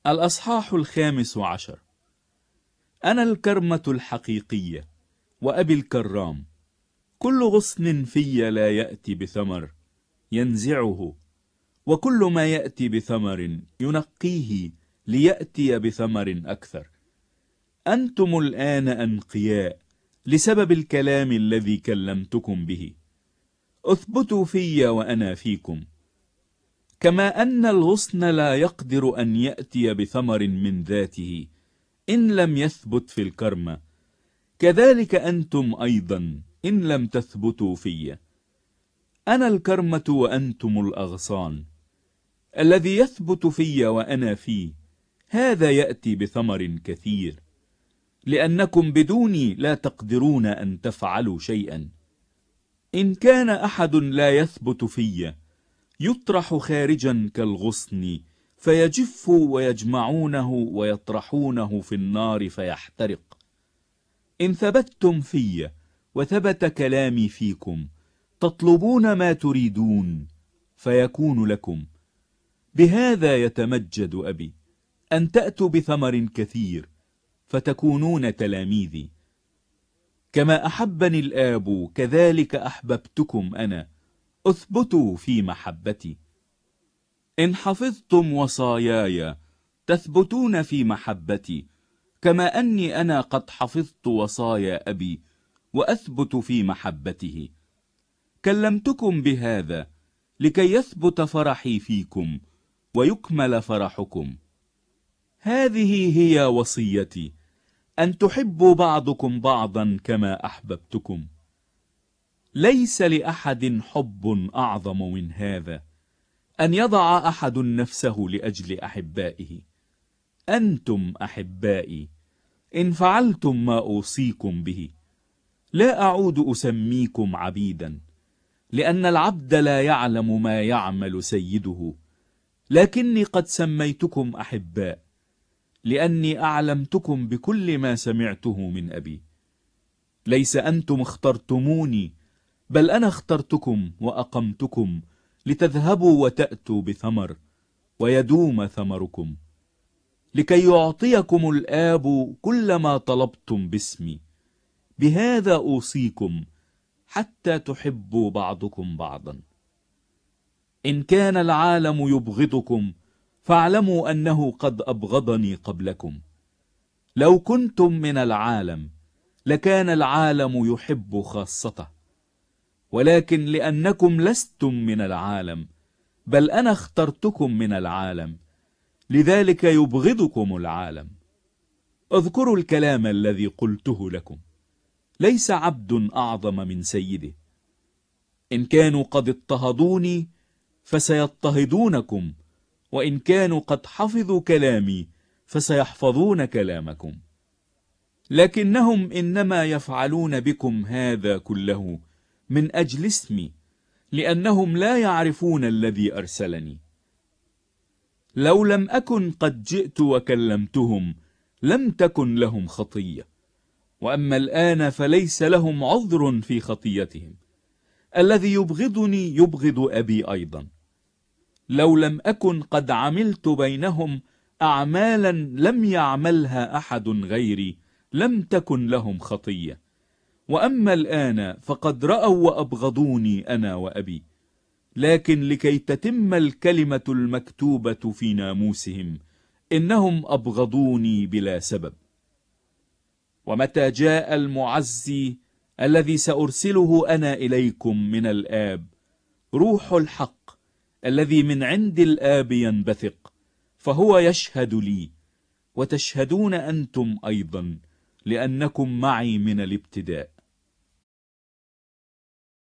الأصحاح 15. أنا الكرمة الحقيقية وأبي الكرام. كل غصن في لا يأتي بثمر ينزعه، وكل ما يأتي بثمر ينقيه ليأتي بثمر أكثر. أنتم الآن أنقياء لسبب الكلام الذي كلمتكم به. اثبتوا في وأنا فيكم. كما أن الغصن لا يقدر أن يأتي بثمر من ذاته إن لم يثبت في الكرمة، كذلك أنتم أيضا إن لم تثبتوا في. أنا الكرمة وأنتم الأغصان. الذي يثبت في وأنا فيه هذا يأتي بثمر كثير، لأنكم بدوني لا تقدرون أن تفعلوا شيئا. إن كان أحد لا يثبت في يطرح خارجا كالغصن فيجف، ويجمعونه ويطرحونه في النار فيحترق. إن ثبتتم في وثبت كلامي فيكم تطلبون ما تريدون فيكون لكم. بهذا يتمجد أبي، أن تأتوا بثمر كثير فتكونون تلاميذي. كما أحبني الآب كذلك أحببتكم أنا، اثبتوا في محبتي. إن حفظتم وصاياي تثبتون في محبتي، كما أني أنا قد حفظت وصايا أبي وأثبت في محبته. كلمتكم بهذا لكي يثبت فرحي فيكم ويكمل فرحكم. هذه هي وصيتي، أن تحبوا بعضكم بعضا كما أحببتكم. ليس لأحد حب أعظم من هذا، أن يضع أحد نفسه لأجل أحبائه. أنتم أحبائي إن فعلتم ما أوصيكم به. لا أعود أسميكم عبيدا، لأن العبد لا يعلم ما يعمل سيده، لكني قد سميتكم أحباء، لأني أعلمتكم بكل ما سمعته من أبي. ليس أنتم اخترتموني، بل أنا اخترتكم وأقمتكم لتذهبوا وتأتوا بثمر ويدوم ثمركم، لكي يعطيكم الآب كل ما طلبتم باسمي. بهذا أوصيكم، حتى تحبوا بعضكم بعضا. إن كان العالم يبغضكم فاعلموا أنه قد أبغضني قبلكم. لو كنتم من العالم لكان العالم يحب خاصته، ولكن لأنكم لستم من العالم بل أنا اخترتكم من العالم، لذلك يبغضكم العالم. اذكروا الكلام الذي قلته لكم، ليس عبد أعظم من سيده. إن كانوا قد اضطهدوني فسيضطهدونكم، وإن كانوا قد حفظوا كلامي فسيحفظون كلامكم. لكنهم إنما يفعلون بكم هذا كله من أجل اسمي، لأنهم لا يعرفون الذي أرسلني. لو لم أكن قد جئت وكلمتهم لم تكن لهم خطية، وأما الآن فليس لهم عذر في خطيتهم. الذي يبغضني يبغض أبي أيضا. لو لم أكن قد عملت بينهم أعمالا لم يعملها أحد غيري لم تكن لهم خطية. وأما الآن فقد رأوا وأبغضوني أنا وأبي، لكن لكي تتم الكلمة المكتوبة في ناموسهم إنهم أبغضوني بلا سبب. ومتى جاء المعزي الذي سأرسله أنا إليكم من الآب، روح الحق الذي من عند الآب ينبثق، فهو يشهد لي، وتشهدون أنتم أيضا، لأنكم معي من الابتداء.